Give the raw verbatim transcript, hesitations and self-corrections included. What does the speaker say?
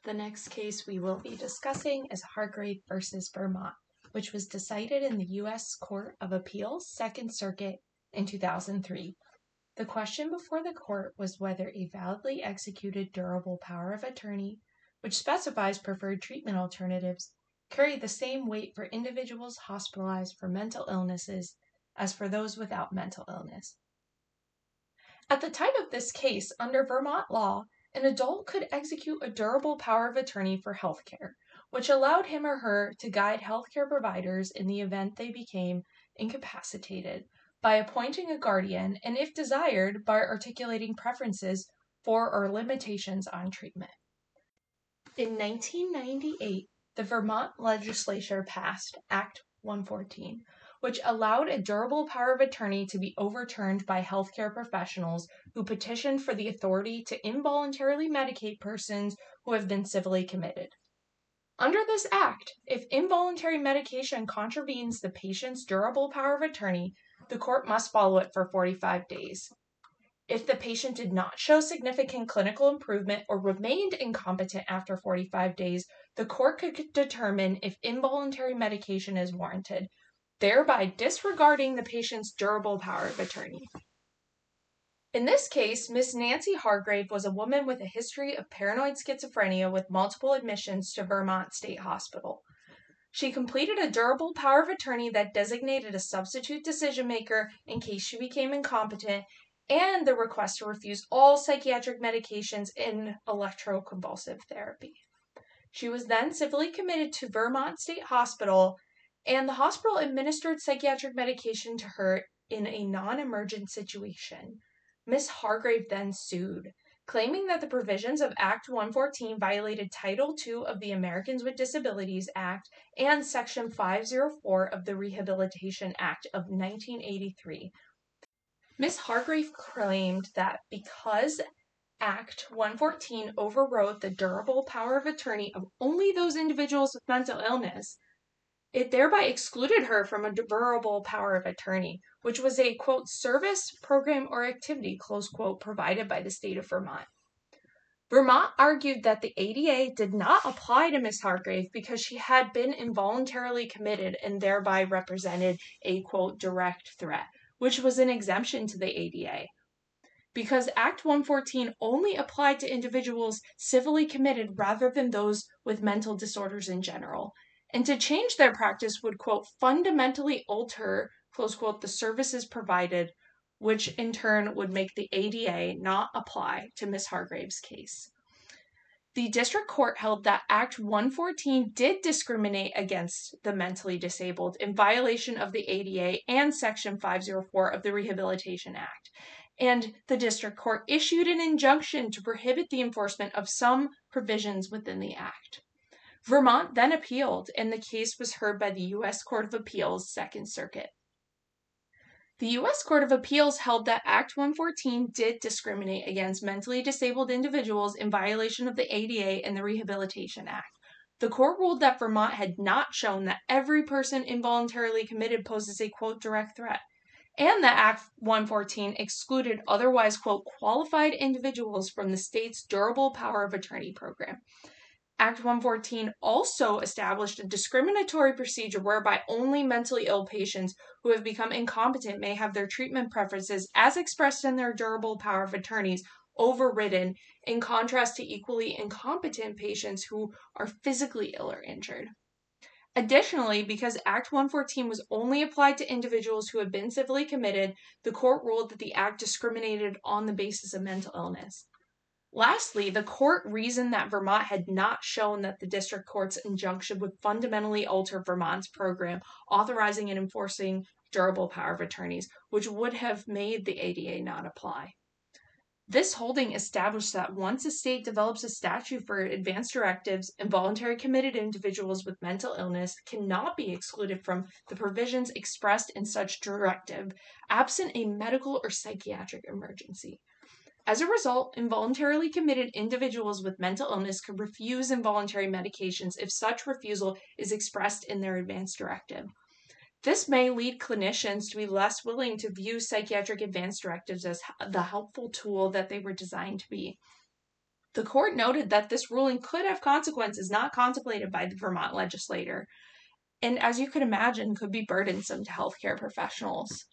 The next case we will be discussing is Hargrave versus Vermont, which was decided in the U S Court of Appeals, Second Circuit in two thousand three. The question before the court was whether a validly executed durable power of attorney, which specifies preferred treatment alternatives, carried the same weight for individuals hospitalized for mental illnesses as for those without mental illness. At the time of this case, under Vermont law, an adult could execute a durable power of attorney for healthcare, which allowed him or her to guide healthcare providers in the event they became incapacitated by appointing a guardian and, if desired, by articulating preferences for or limitations on treatment. In nineteen ninety-eight, the Vermont legislature passed Act one fourteen, which allowed a durable power of attorney to be overturned by healthcare professionals who petitioned for the authority to involuntarily medicate persons who have been civilly committed. Under this act, if involuntary medication contravenes the patient's durable power of attorney, the court must follow it for forty-five days. If the patient did not show significant clinical improvement or remained incompetent after forty-five days, the court could determine if involuntary medication is warranted, thereby disregarding the patient's durable power of attorney. In this case, Miss Nancy Hargrave was a woman with a history of paranoid schizophrenia with multiple admissions to Vermont State Hospital. She completed a durable power of attorney that designated a substitute decision maker in case she became incompetent, and the request to refuse all psychiatric medications and electroconvulsive therapy. She was then civilly committed to Vermont State Hospital, and the hospital administered psychiatric medication to her in a non-emergent situation. Miss Hargrave then sued, claiming that the provisions of Act one fourteen violated Title two of the Americans with Disabilities Act and Section five oh four of the Rehabilitation Act of nineteen eighty-three. Miss Hargrave claimed that because Act one fourteen overrode the durable power of attorney of only those individuals with mental illness, it thereby excluded her from a durable power of attorney, which was a, quote, service, program, or activity, close quote, provided by the state of Vermont. Vermont argued that the A D A did not apply to Miss Hargrave because she had been involuntarily committed and thereby represented a, quote, direct threat, which was an exemption to the A D A. Because Act one fourteen only applied to individuals civilly committed rather than those with mental disorders in general, and to change their practice would, quote, fundamentally alter, close quote, the services provided, which in turn would make the A D A not apply to Miss Hargrave's case. The district court held that Act one fourteen did discriminate against the mentally disabled in violation of the A D A and Section five oh four of the Rehabilitation Act, and the district court issued an injunction to prohibit the enforcement of some provisions within the act. Vermont then appealed, and the case was heard by the U S Court of Appeals, Second Circuit. The U S Court of Appeals held that Act one fourteen did discriminate against mentally disabled individuals in violation of the A D A and the Rehabilitation Act. The court ruled that Vermont had not shown that every person involuntarily committed poses a, quote, direct threat, and that Act one fourteen excluded otherwise, quote, qualified individuals from the state's durable power of attorney program. Act one fourteen also established a discriminatory procedure whereby only mentally ill patients who have become incompetent may have their treatment preferences, as expressed in their durable power of attorneys, overridden, in contrast to equally incompetent patients who are physically ill or injured. Additionally, because Act one fourteen was only applied to individuals who had been civilly committed, the court ruled that the act discriminated on the basis of mental illness. Lastly, the court reasoned that Vermont had not shown that the district court's injunction would fundamentally alter Vermont's program authorizing and enforcing durable power of attorneys, which would have made the A D A not apply. This holding established that once a state develops a statute for advance directives, involuntary committed individuals with mental illness cannot be excluded from the provisions expressed in such directive, absent a medical or psychiatric emergency. As a result, involuntarily committed individuals with mental illness could refuse involuntary medications if such refusal is expressed in their advance directive. This may lead clinicians to be less willing to view psychiatric advance directives as the helpful tool that they were designed to be. The court noted that this ruling could have consequences not contemplated by the Vermont legislature, and as you could imagine, could be burdensome to healthcare professionals.